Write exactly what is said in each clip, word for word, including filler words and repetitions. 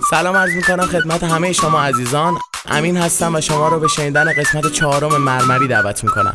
سلام عرض میکنم خدمت همه شما عزیزان. امین هستم و شما رو به شنیدن قسمت چهارم مرمری دعوت میکنم.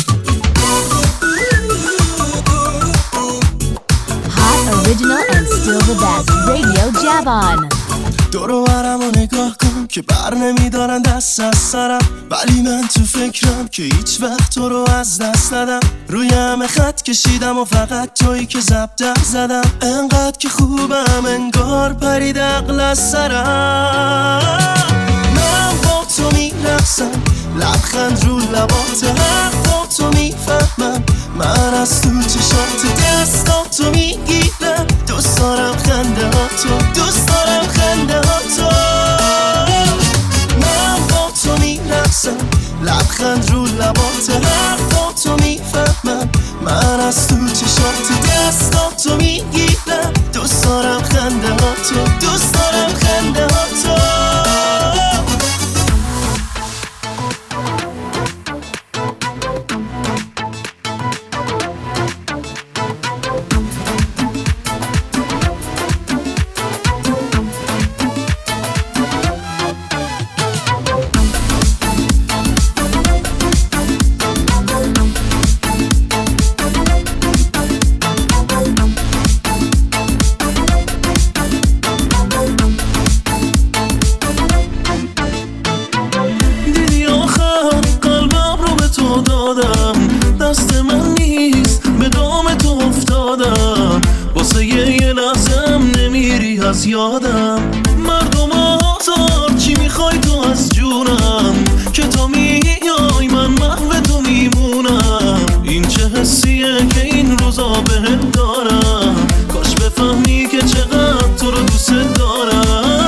Hot original and still the best. Radio Javon. دورو برم و نگاه کن که بر نمیدارن دست از سرم، ولی من تو فکرم که هیچ وقت تو رو از دست ندم. روی همه خط کشیدم و فقط تویی که زبدم زدم. انقدر که خوبم انگار پرید عقل از سرم. من با تو میرقصم، لبخند رو لبات، حرف با تو میفهمم، من از تو چشات دستا تو میگیرم. دوست دارم خنده ها تو، دوست دارم خنده ها تو. من با تو میرقصم، لبخند رو لبات، حرف با تو میفهمم، من از تو چشات دستا تو میگیرم. دوست دارم خنده ها تو، دوست دارم خنده ها تو. یادم مردم آزار چی میخوای تو از جونم، که تو میای من محو تو میمونم. این چه حسیه که این روزا بهت دارم، کاش بفهمی که چقدر تو رو دوست دارم.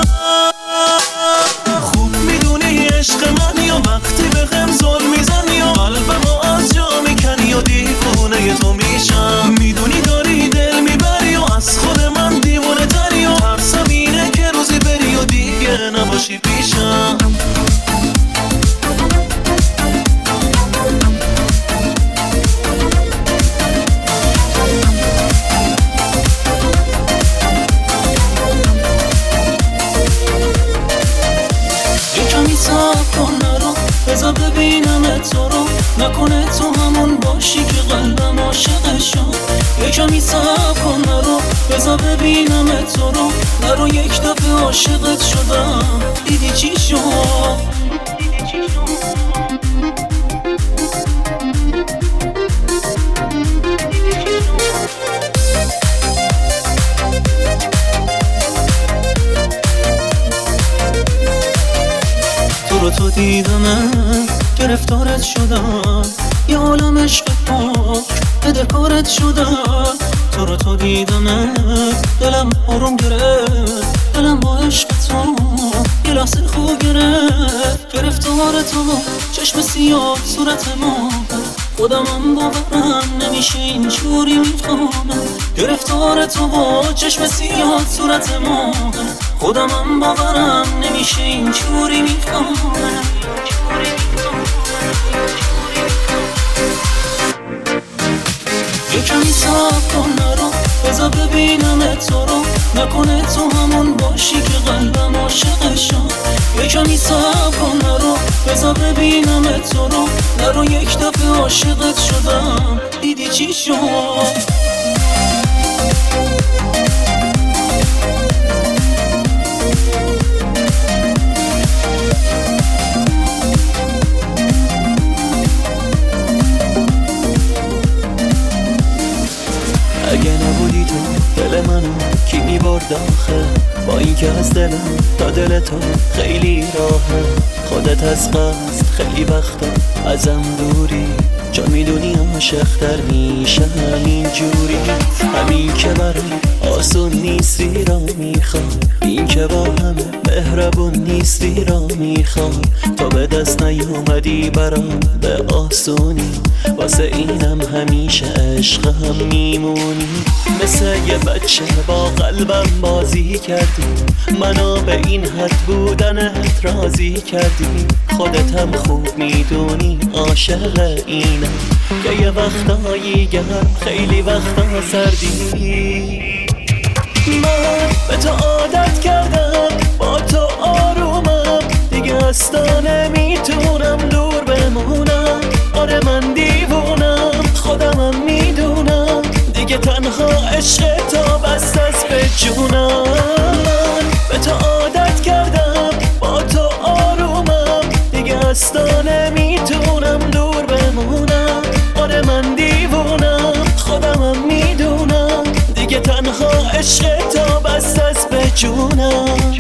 خوب میدونی عشق من یا وقتی بهم ظلم میزنی یا قلبمو از جا میکنی یا دیوونه تو میشم. میدونی داری دل میبری و از خود من دیوونه تری و ترسم اینه که روزی بری و دیگه نباشی پیشم. یکمی صبر کن نرو، بذار ببینم تو رو، نکنه تو همون باشی که قلبم عاشق شد. یکمی صبر کن نرو، بذار ببینم تو رو، نرو یک دفعه عاشقت شدم. دیدی چی شد؟ تو رو تو دیدم گرفتارت شدم، یه عالم عشق پاک بدهکارت شدم. تو رو تو دیدم دلم آروم گرفت، دلم با عشق تو یه لحظه خوب گرفت. گرفتار تو چشم سیاه صورت ما، خودمم باورم نمیشه اینجوری میفهمم. گرفتار تو با چشم سیاه صورت ما، خودمم باورم نمیشه اینجوری میفهمم. یکمی صبر کن نرو، بذار ببینم تو رو، نکنه تو همون باشی که قلبم عاشق شد. یکمی صبر کن نرو، بذار ببینم تو رو، نرو یک دفعه عاشقت شدم. دیدی چی شد؟ اگه نبودی تو دل منو کی میبرد آخه، با این که از دلم تا دل تو خیلی راهه. خودت از قصد خیلی وقتا ازم دوری، چون میدونی عاشق تر میشم اینجوری. همین که برام آسون نیستی را میخوام، این که با همه مهربون نیستی را میخوام. تو به دست نیومدی برام به آسونی، واسه اینم همیشه عشقم میمونی. مثل یه بچه با قلبم بازی کردی، منو به این حد بودنت راضی کردی. خودت هم خوب میدونی عاشق اینم، که یه وقتایی گرم خیلی وقتا سردی. من به تو عادت کردم، با عشق تو بست است به جونم. به تو عادت کردم با تو آرومم، دیگه اصلا نمیتونم دور بمونم. آره من دیوونم خودمم میدونم، دیگه تنها عشق تو بست است به جونم.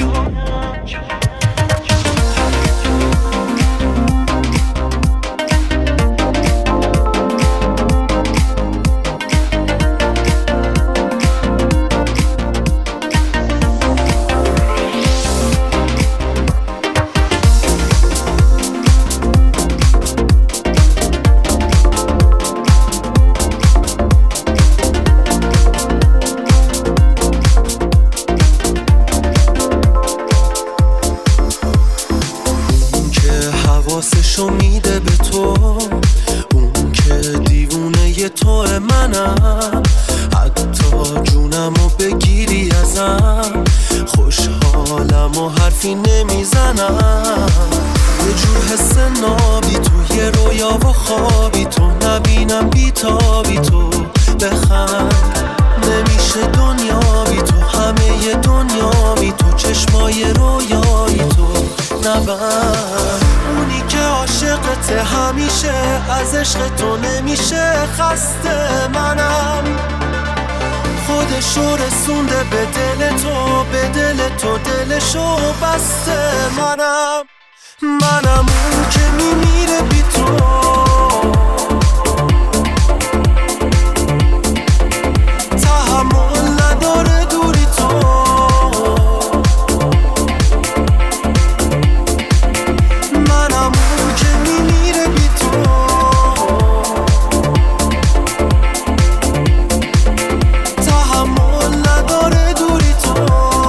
حواسشو میده به تو، اون که دیوونه تو منم، حتی جونمو بگیری ازم خوشحالم و حرفی نمیزنم. یه جور حس نابی تو، یه رویا و خوابی تو، نبینم بیتابی تو. بخند نمیشه دنیا بی تو، همه ی دنیا بی تو، چشمای رویایی تو نبند. اونی که عاشقته همیشه، از عشق تو نمیشه خسته. منم خودشو رسونده به دل تو، به دل تو دلشو بسته. منم منم اون که میمیره بی تو، تحمل نداره دوری تو. منم اون که میمیره بی تو، تحمل نداره دوری تو.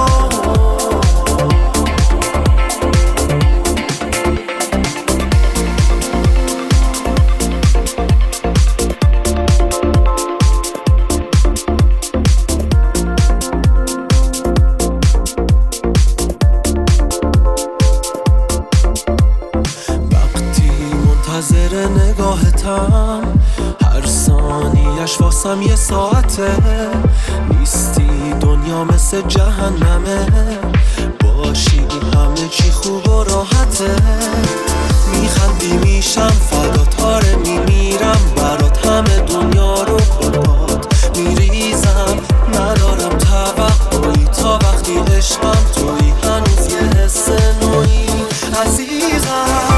منتظر نگاهتم، هر ثانیش واسم یه ساعته. نیستی دنیا مثل جهنمه، باشی همه چی خوب و راحته. میخندی میشم فدات، آره میمیرم برات، همه دنیا رو برات میریزم. ندارم توقعی تا وقتی عشقم توی، هنوز یه حس نوعی عزیزم.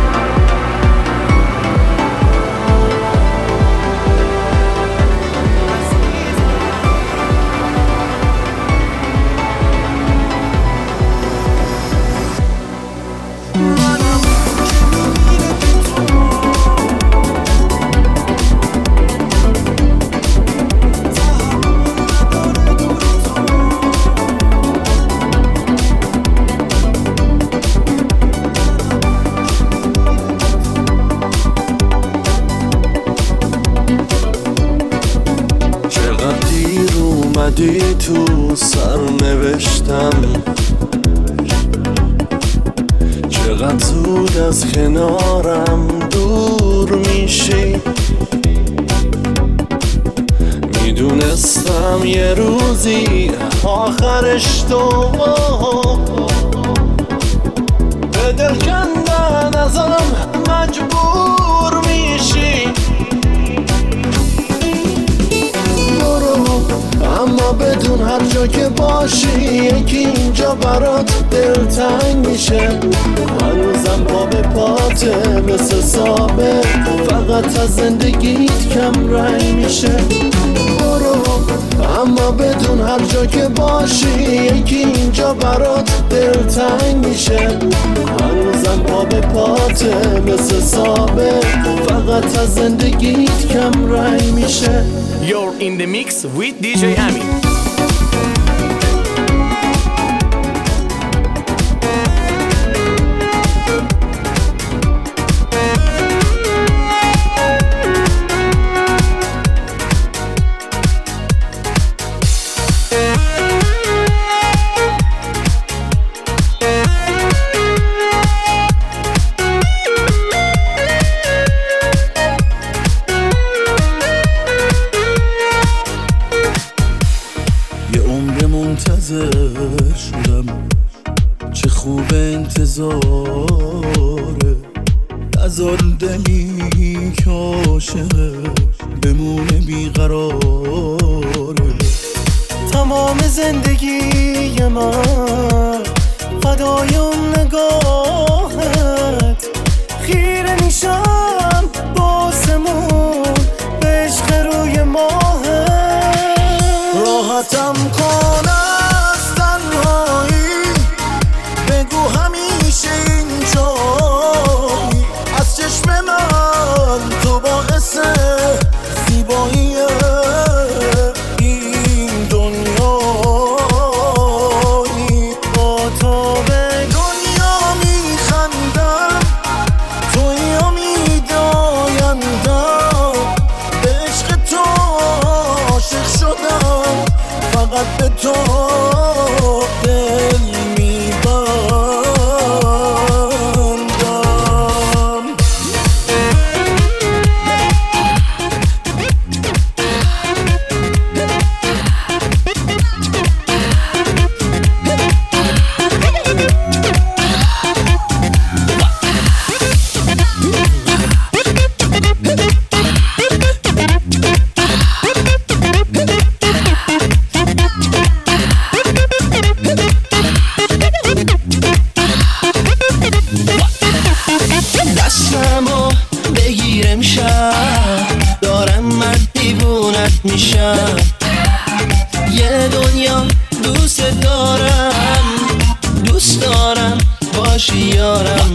اومدی تو سرنوشتم، چقدر زود از کنارم دور میشی. میدونستم یه روزی آخرش تو به دل کندن ازم مجبور میشی. اما بدون هر جا که باشی، یکی اینجا برات دلتنگ میشه. هنوزم پا به پاته مثل ثابت، فقط از زندگیت کم رنگ میشه. برو اما بدون هر جا که باشی، یکی اینجا برات دلتنگ میشه. هنوزم پا به پاته مثل ثابت، فقط از زندگیت کم رنگ میشه. You're in the mix with دی جی Amin. شدم چه خوب انتظاره نزار دمی که عاشقه بمونه بیقراره تمام زندگی من فدای اون نگاهت خیره میشم باسمون به عشق روی ماهت راحتم کن از تنهایی بگو همیشه اینجایی از چشم من تو باعث زیبایی این دنیایی با تو به دنیا میخندم توی امید آیندم به عشق تو عاشق شدم فقط به تو دل میبندم دستمو بگیرم شب دارم من دیوونت میشم یه دنیا دوست دارم دوست دارم باشی یارم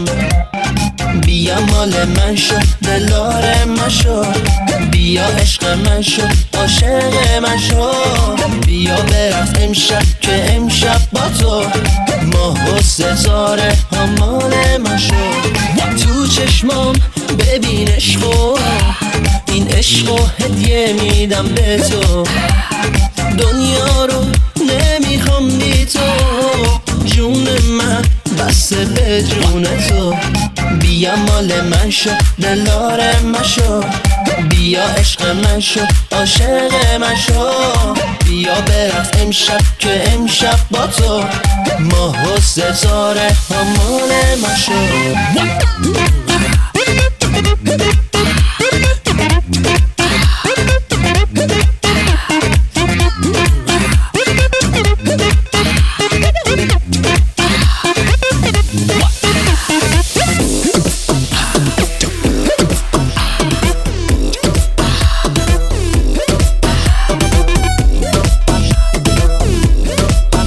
بیا مال من شو دلار من شو بیا عشق من شو عاشق من شو بیا برقص امشب که امشب با تو ماه و ستاره ها مال من شو تو چشمام ببین عشقو این عشقو هدیه میدم به تو دنیا رو نمیخوام بی تو جون من بسته به جون تو بیا مال من شو دلار من شو بیا عشق من شو عاشق من شو بیا برقص امشب که امشب با تو ماه و ستاره ها مال من شو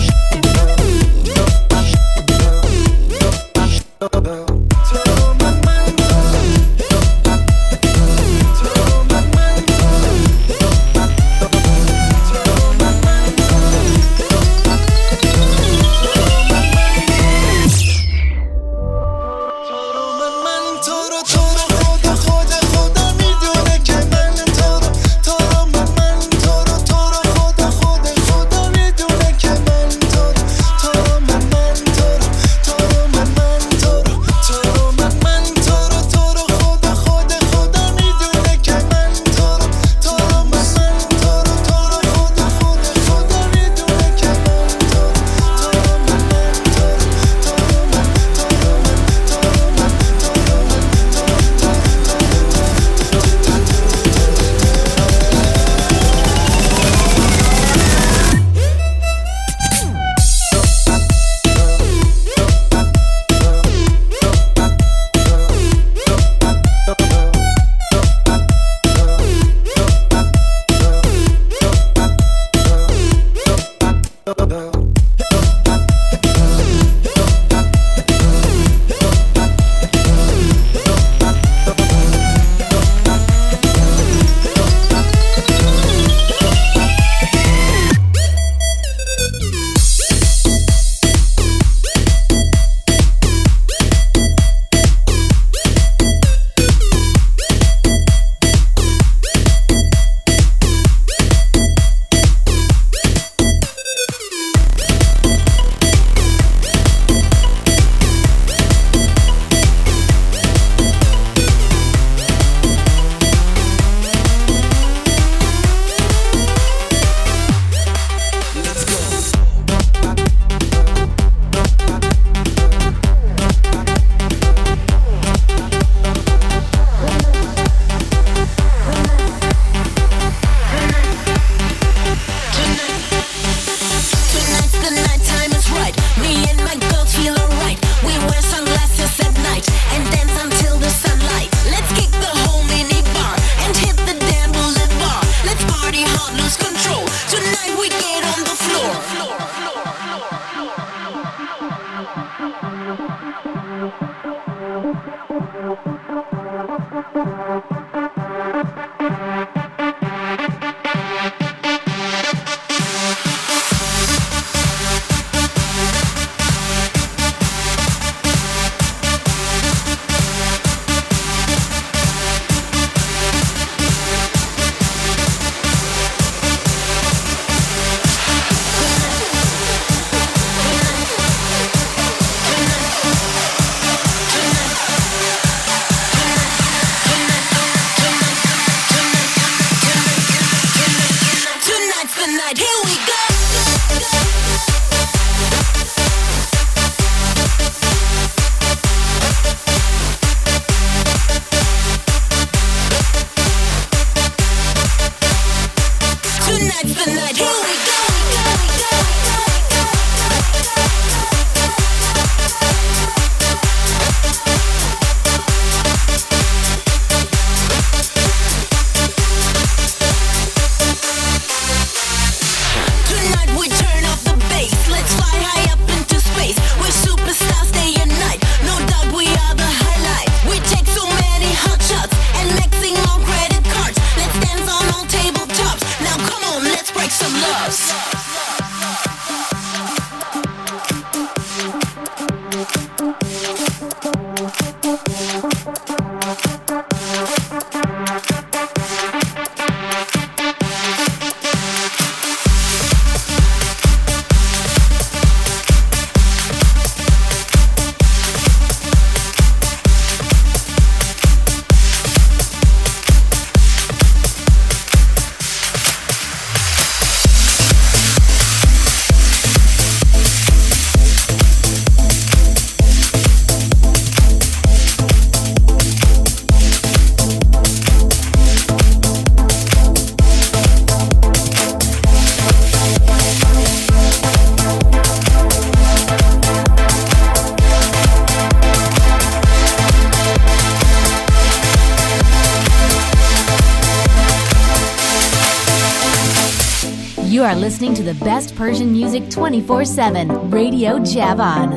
Tell my mind are listening to the best Persian music twenty-four seven, Radio Javan.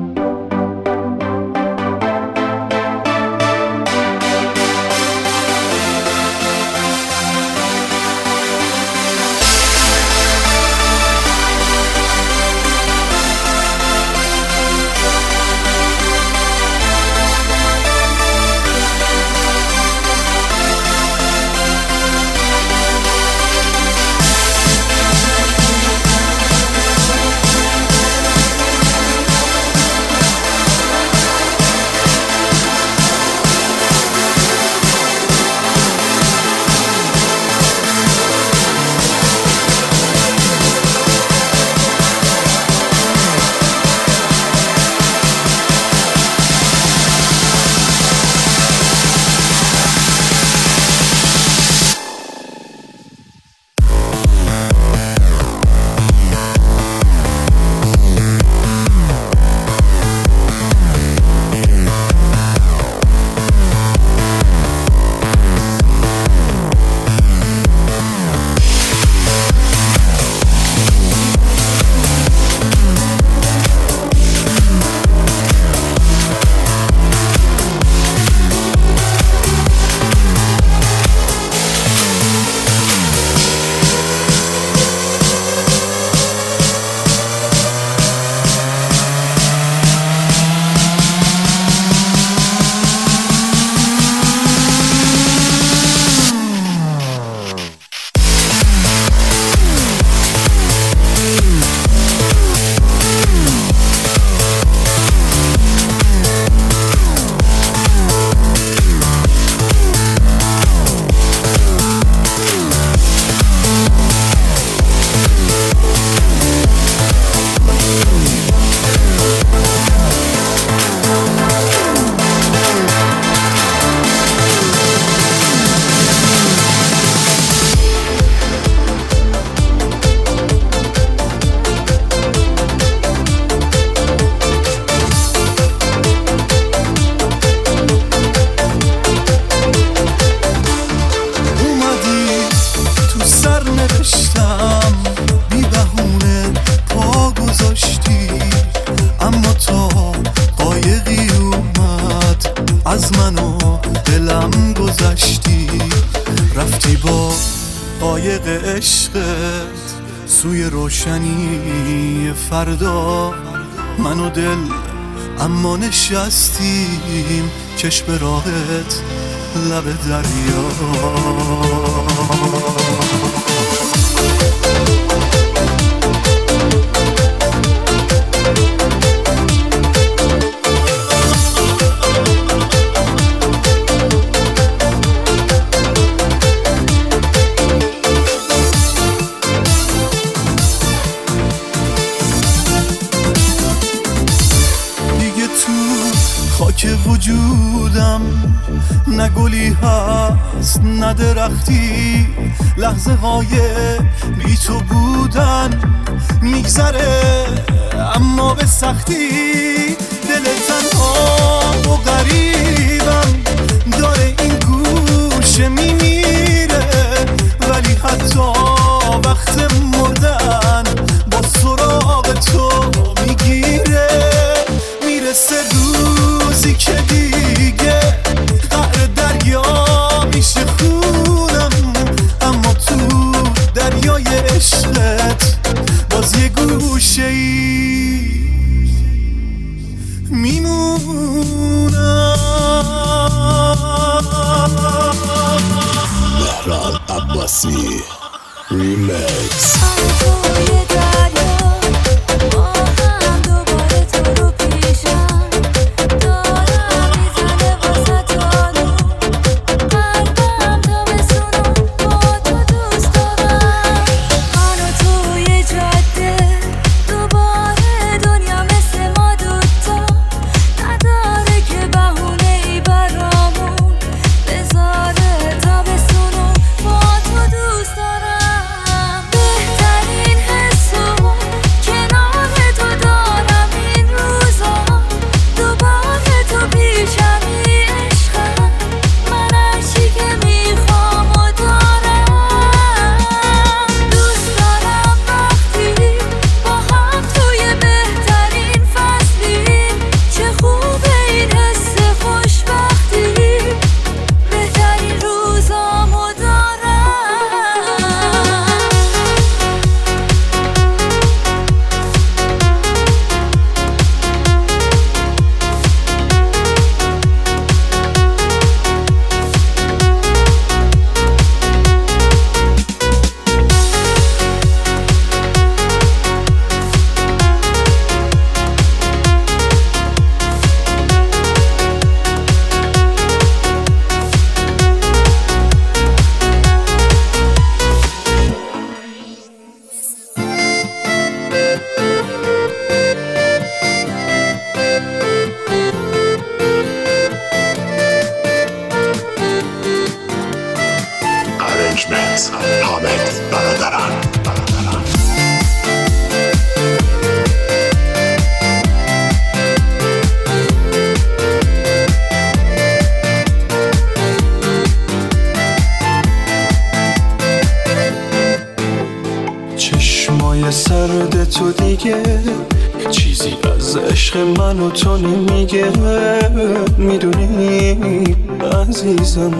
سوی روشنی فردا من و دل اما نشستیم چشم راحت لب دریا. که وجودم نه گلی هست نه درختی، لحظه های بی تو بودن میگذره اما به سختی. دل تنها و غریبم داره این گوشه میمیره، ولی حتی وقت مردن با سراغ تو میگیره. میرسه روزی که دیگه قعر دریا میشه خونم، اما تو دریای عشقت باز یه گوشه ای میمونم. مهران عباسی ریمیکس. بهتره دیگه چیزی از عشق من و تو نمیگه. میدونی عزیزم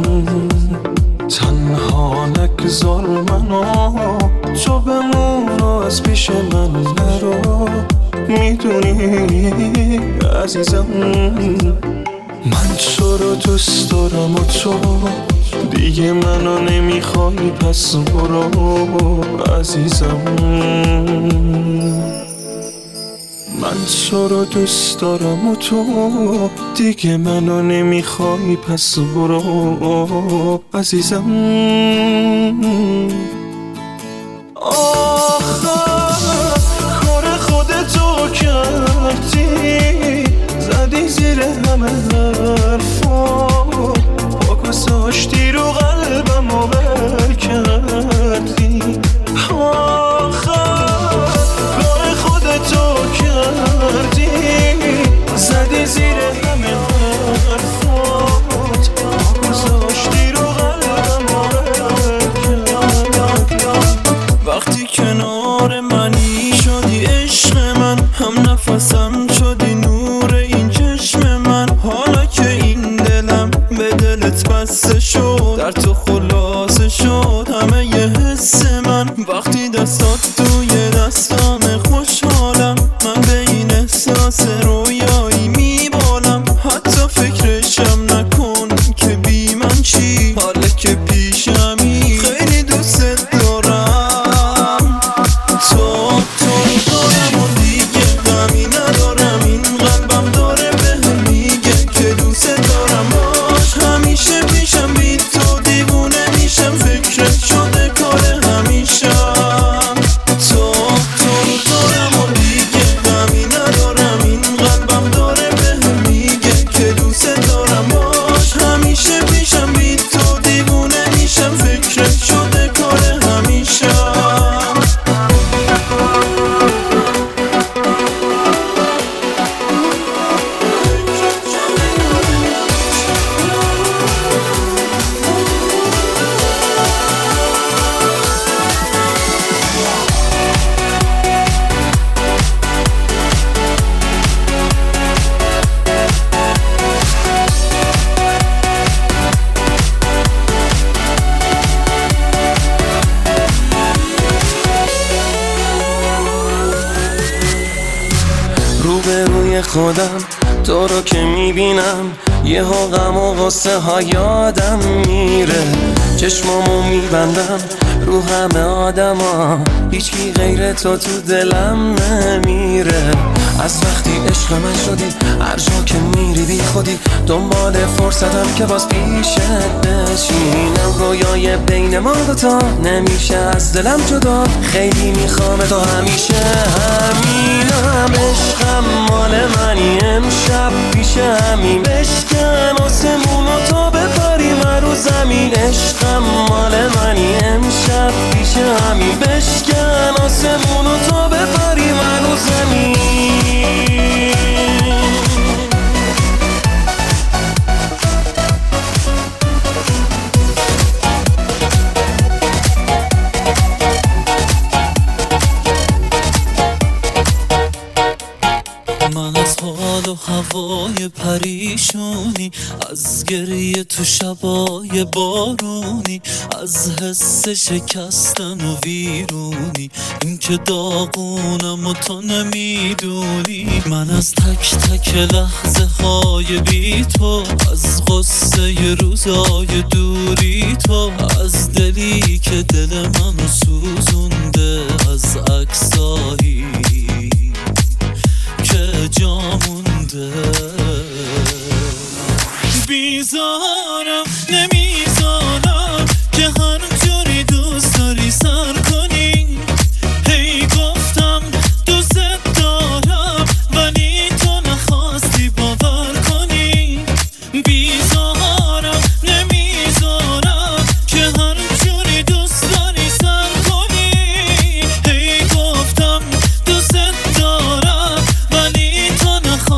تنها نگذار منو، تو بمون از پیش من نرو. میدونی عزیزم من تو رو دوست دارم و تو دیگه منو نمیخوای، پس برو عزیزم. من تو رو دوست دارم و تو دیگه منو نمیخوای، پس برو عزیزم. آخر کار خودتو کردی، زدی زیر همه حرفا، پاک و ساشتی رو قلبم و بر کردی. آخر کار خودتو کردی، زدی زیر همه حرفات، پاک و ساشتی رو قلبم و بر کردی. وقتی کنار منی شدی عشق من، هم نفسم شدی نور این چشم من. حالا که این دلم به دلت بسته شد، در تو خلاصه شد همه ی حس من. وقتی دستات توی دستام خوشحالم، من به این احساس رویایی میبالم. حتی فکرشم نکن که بی من چی، حالا که پیشمی خیلی دوست دارم. تو تو دارم و دیگه غمی ندارم، این قلبم داره بهم میگه که دوست دارم. باش همیشه پیشم، بی تو دیوونه میشم، فکرت شده کار همیشم. تو تو دارم و دیگه غمی ندارم، این قلبم داره بهم میگه که دوست دارم. باش همیشه پیشم، بی تو دیوونه میشم، فکرت شده کار همیشم. روبروی خودم تو رو که میبینم، یه ها غم و غصه ها یادم میره. چشمامو میبندم رو همه آدم ها، هیچکی غیر تو تو دلم نمیره. از وقتی عشق من شدی هر جا که میری بی خودی، دنبال فرصتم که باز پیشت بشینم. رویای بین ما دوتا نمیشه از دلم جدا، خیلی میخوام تو همیشه. همینم عشقم مال منی، امشب پیش همین بشکن آسمون و تو بپریم رو زمین. عشقم مال منی، امشب پیش همین بشکن آسمون و تو بپریم رو زمین. من از حال و هوای پریشونی، از گریه تو شبای بارونی، از حس شکستن و ویرونی، این که داغونم و تو نمیدونی. من از تک تک لحظه های بی تو، از غصه روزای دوری تو، از دلی که دل منو سوزونده، از عکسایی که جا مونده. بیزارم نمیزارم که هر جوری دوست داری سر کنی. هی گفتم دوست دارم ولی تو نخواستی باور کنی. بیزارم نمیزارم که هر جوری دوست داری سر کنی. هی گفتم دوست دارم ولی تو نخواستی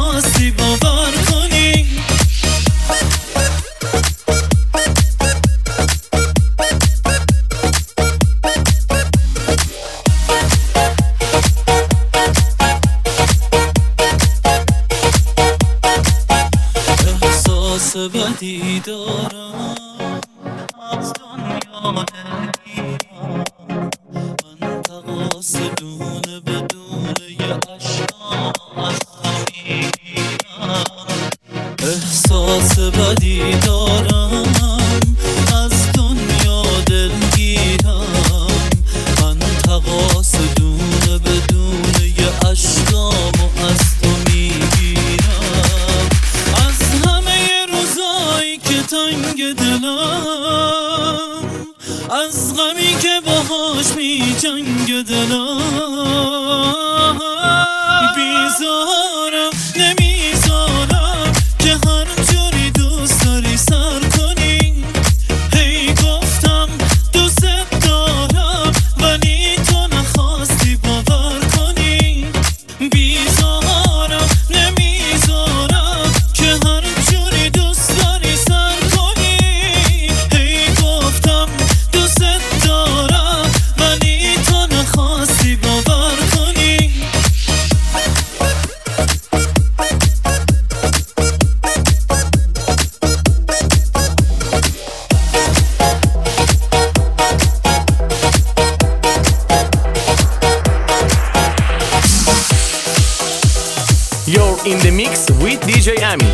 احساس بدی دارم از دنیا دلگیرم من تقاصدونه بدون یه عشقا از میگیرم احساس بدی دارم از دنیا دلگیرم من تقاصدونه بدون یه عشقامو از تو میگیرم از همه روزایی که تنگ دلم از غمی که باهاش می جنگ دلم بیزارم نمیذارم که هر جوری دوست داری سر کنی هی گفتم دوست دارم ولی تو نخواستی باور کنی بیزارم نمیذارم که هر جوری دوست داری سر کنی هی گفتم دوست دارم ولی تو نخواستی باور کنی You're in the mix with دی جی Ami.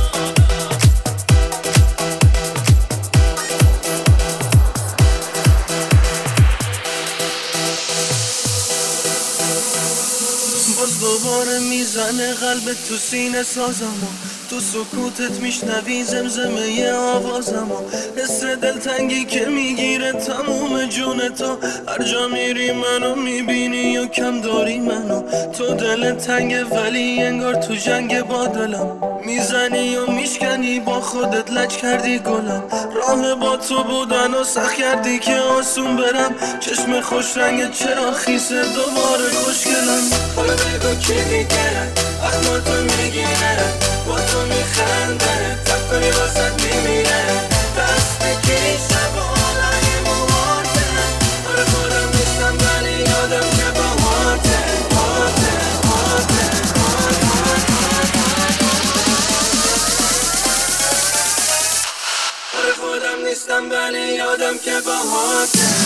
باز دوباره میزنه قلبت تو سینه سازمو تو سکوتت میشنوی زمزمه آوازمو حس دلتنگی که میگیره تموم جون تو هر جا میری منو میبینی یا کم داری منو تو دل تنگه ولی انگار تو جنگ با دلم میزنی و میشکنی با خودت لج کردی گلم راه با تو بودن و سخت کردی که آسون برم چشم خوش رنگت چرا خیسه دوباره خوشگلم حالا بگو کی دیگره اخمار تو میگیره با تو میخنده تب کنی واسد میمیره دست کی شب آلای موهاته آره خودم نیستم ولی یادم که با هاته هاته هاته آره خودم نیستم ولی یادم که با هاته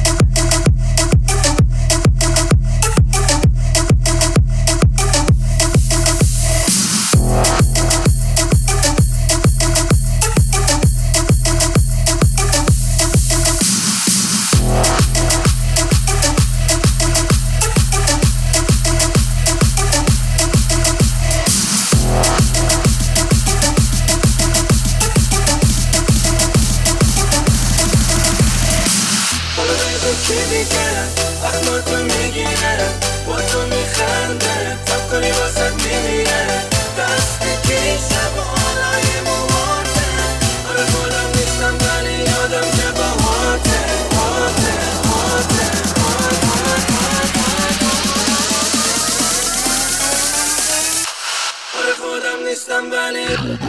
اخمار تو میگیره با تو میخنده تب کنی واسد میمیره دست کی شب آلای موهاته آره خودم نیستم ولی یادم که با هاته هاته هاته آره خودم نیستم ولی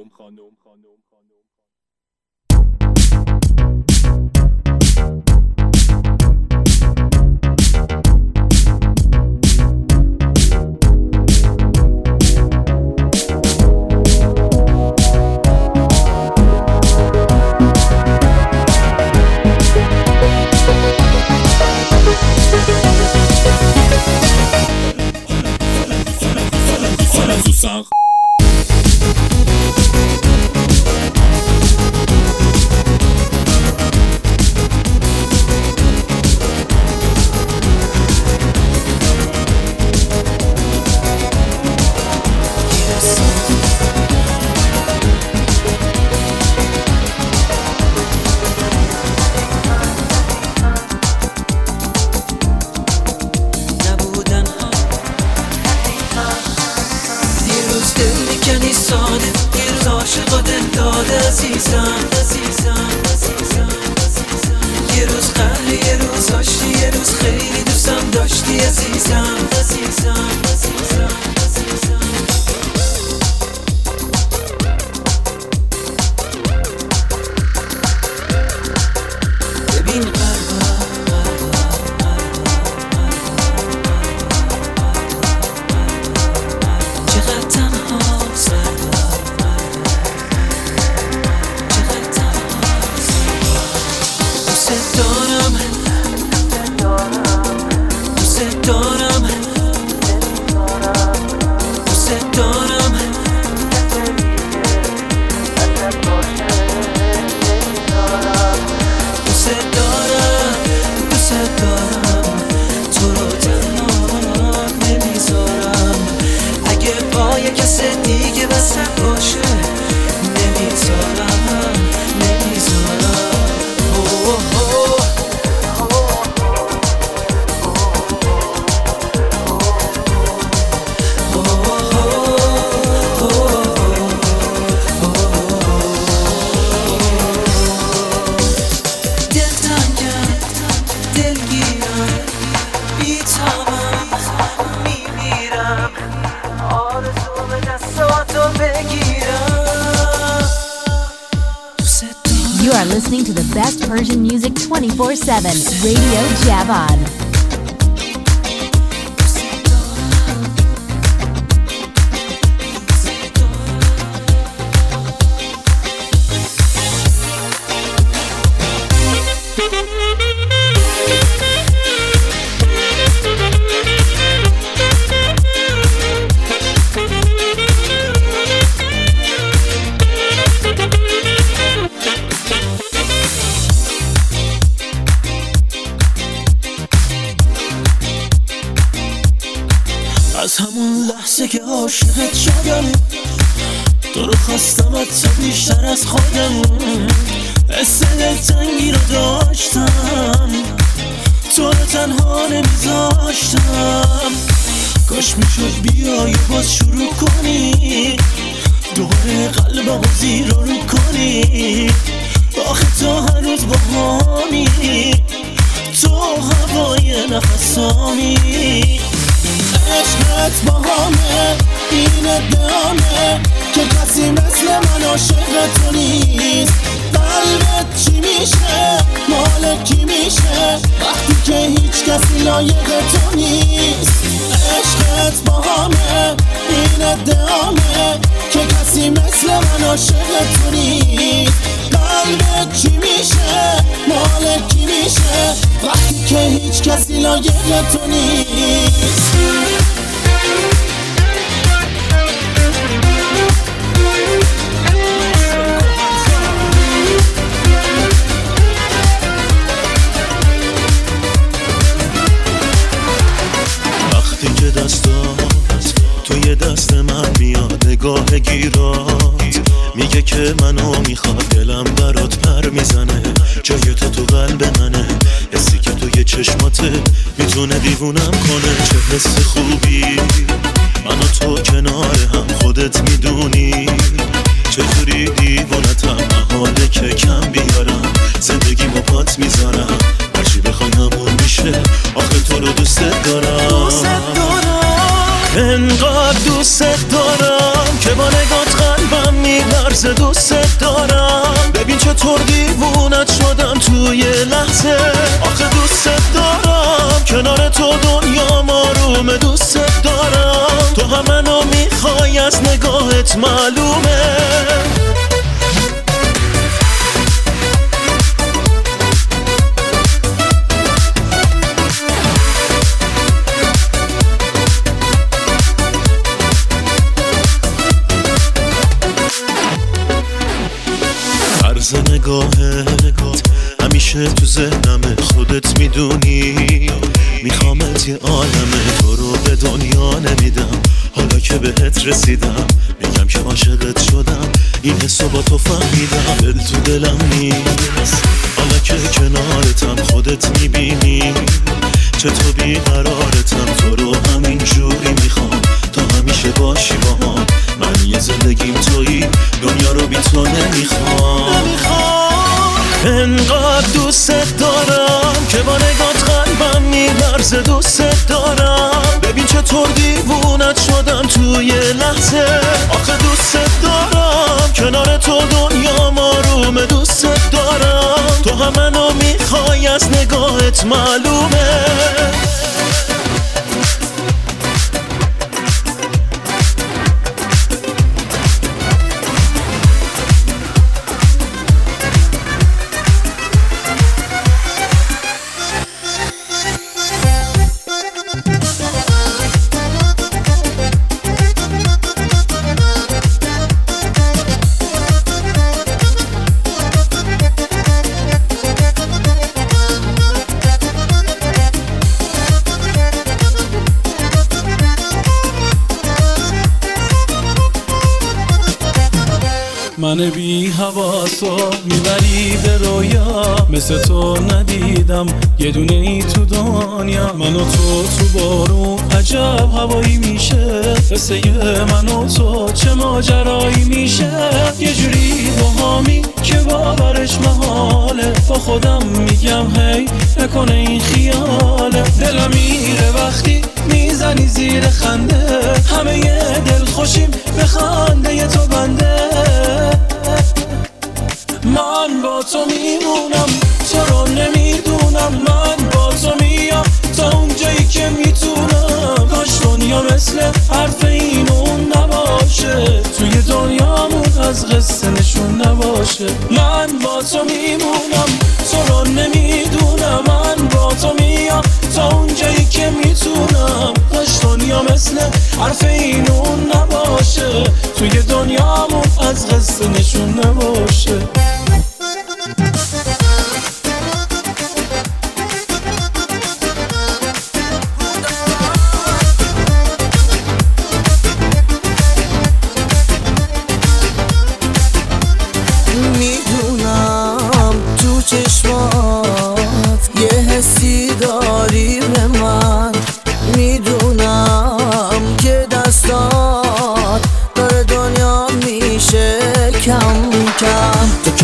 You are listening to the best Persian music twenty-four seven. Radio Javan. از همون لحظه که عاشقت شدم تو رو خواستم حتی بیشتر از خودم حس دلتنگی رو داشتم تو رو تنها نمیذاشتم کاش میشد بیای باز شروع کنی دوباره قلبمو زیر رو کنی آخه تو هنوز باهامی تو هوای نفسامی عشقت با همه این ادامه که کسی مثل من عاشق تو نیست قلبت چی میشه مال کی میشه وقتی که هیچ کسی لایق تو نیست عشقت با همه این ادامه که کسی مثل من عاشق تو نیست قلبت چی میشه مال کی میشه وقتی که هیچ کسی لایق تو نیست وقتی که دستات توی دست من میاد نگاه گیرات میگه که منو میخواد دلم برات پر میزنه جای تو تو قلب منه حسی که توی چشماته میتونه دیوونم کنه چه حس خوبی من و تو کنار هم خودت میدونی چطوری دیوونتم محاله که کم بیارم زندگیمو پات میذارم هرچی بخوای همون میشه آخه تو رو دوست دارم دوست دارم انقدر دوست دارم که با نگات قلبم میلرزه دوست دارم. ببین چطور دیوونت شدم توی لحظه. آخه دوست دارم کنار تو دنیا آرومه. دوست دارم تو هم منو میخوای از نگاهت معلومه. طرز نگاهت همیشه تو ذهنمه. خودت میدونی میخوامت یه عالمه. تو رو به دنیا نمیدم حالا که بهت رسیدم. میگم که عاشقت شدم این حسو با تو فهمیدم. دل تو دلم نیست حالا که کنارتم. خودت میبینی چطور بیقرارتم. تو رو همین جوری میخوام تا همیشه باشی با هم. من یه زندگیم تویی دنیا رو بی تو نمیخوام. انقدر دوست دارم که با نگات قلبم میلرزه. دوست دارم ببین چطور دیوونت شدم توی لحظه. آخه دوست دارم کنار تو دنیا آرومه. دوست دارم تو هم منو میخوای از نگاهت معلومه. من بی حواسو میبری به رویا. مثل تو ندیدم یه دونه ای تو دنیا. من و تو تو بارون عجب هوایی میشه. قصه من و تو چه ماجرایی میشه. یه جوری باهامی که باورش محاله. با خودم میگم هی نکنه این خیاله. دلم میره وقتی میزنی زیر خنده. همه یه دل خوشیم به خنده تو بنده. من با تو میمونم تو رو نمیدونم. من با تو میام تا اونجایی که میتونم. کاش دنیا مثل حرف این اون نباشه. توی دنیامون از قصه نشون نباشه. من با تو میمونم تو رو نمیدونم. من با تو میام تا اونجایی که میتونم. کاش دنیا مثل حرف این اون نباشه. توی دنیامون از قصه نشون نباشه. میدونم تو چشمات یه حسی داری به من. میدونم که دستات داره دنیا میشه کم کم. تو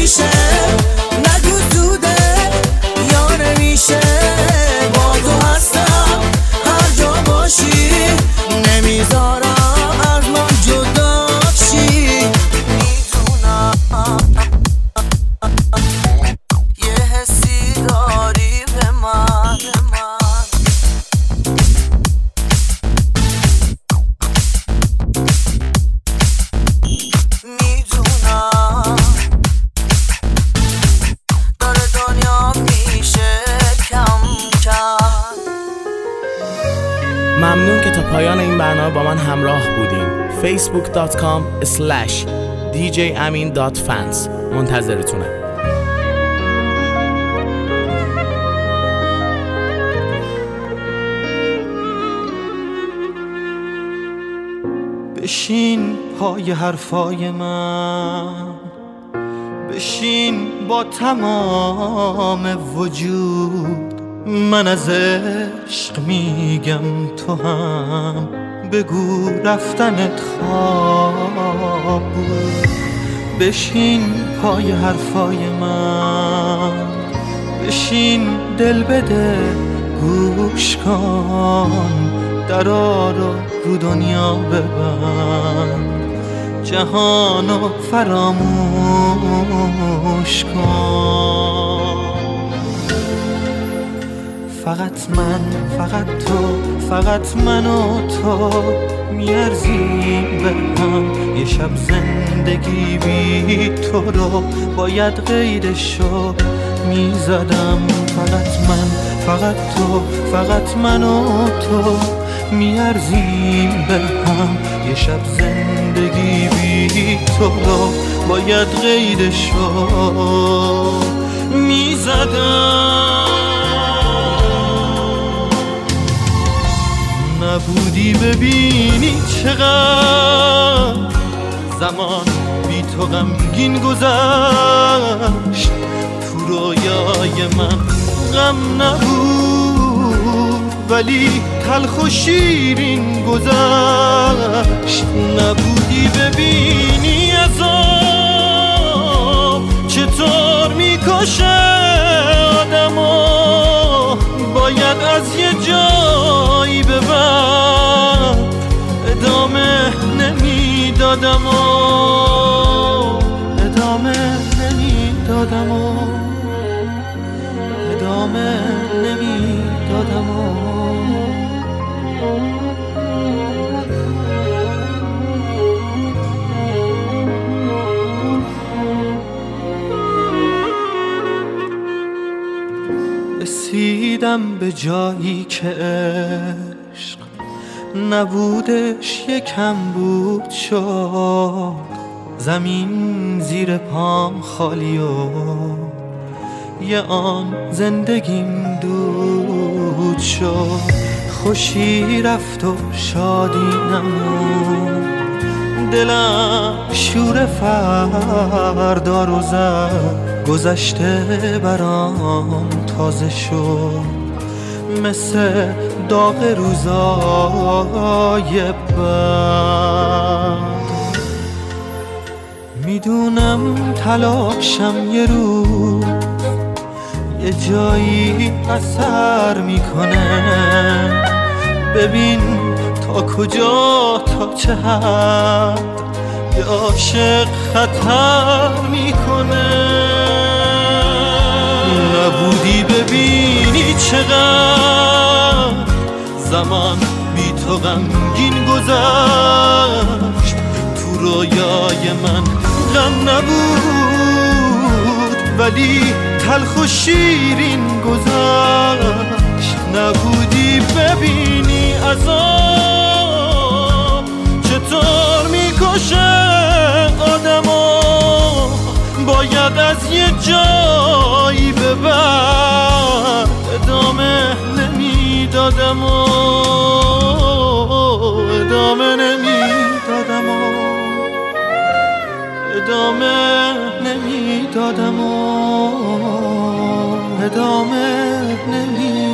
نمیشه نگو زوده یا نمیشه با تو هستم هر جا باشی نمیذارم از من جدا شی میدونم یه حسی داری به من میدونم داره دنیا میشه کم کم. ممنون که تا پایان این برنامه با من همراه بودین. facebook dot com slash دی جی امین dot fans منتظرتونم. بشین پای حرفای من، بشین با تمام وجود، من از عشق میگم تو هم بگو رفتنت خواب بود. بشین پای حرفای من، بشین دل بده گوش کن، درا رو رو دنیا ببند، جهانو فراموش کن. فقط من، فقط تو، فقط من و تو میارزیم به هم یه شب زندگی بی تو رو باید غیرشو میزدم. فقط من، فقط تو، فقط من و تو میارزیم به هم یه شب زندگی بی تو رو باید غیرشو میزدم. نبودی ببینی چقدر زمان بی تو غمگین گذشت، تو رویای من غم نبود ولی تلخ و شیرین گذشت. نبودی ببینی عذاب چطور میکشه آدمو، باید از یه جایی به بعد ادامه نمیدادم و ادامه نمیدادم و ادامه نمیدادم و رسیدم به جایی که عشق نبودش یکم بود شد، زمین زیر پام خالی و یه آن زندگیم دود شد. خوشی رفت و شادی نمون، دلم شور فردا رو زد، گذشته برام تازه شد مثل داغ روزای بعد. میدونم تلاشم یه روز یه جایی اثر میکنه، ببین تا کجا تا چه حد یه عاشق خطر میکنه. نبودی ببینی چقدر زمان بی تو غمگین گذشت، تو رویای من غم نبود ولی تلخ و شیرین گذشت. نبودی ببینی عذاب چطور میکشه آدمو، باید از یه جایی به بعد ادامه نمیدادم و ادامه نمیدادم و ادامه نمیدادم و ادامه نمیدادم.